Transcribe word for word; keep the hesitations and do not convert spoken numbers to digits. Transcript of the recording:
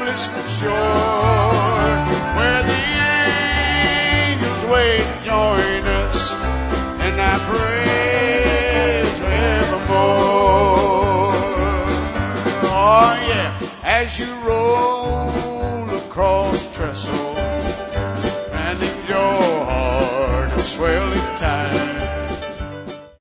blissful shore, where the angels wait to join us, and I praise forevermore. Oh yeah, as you roll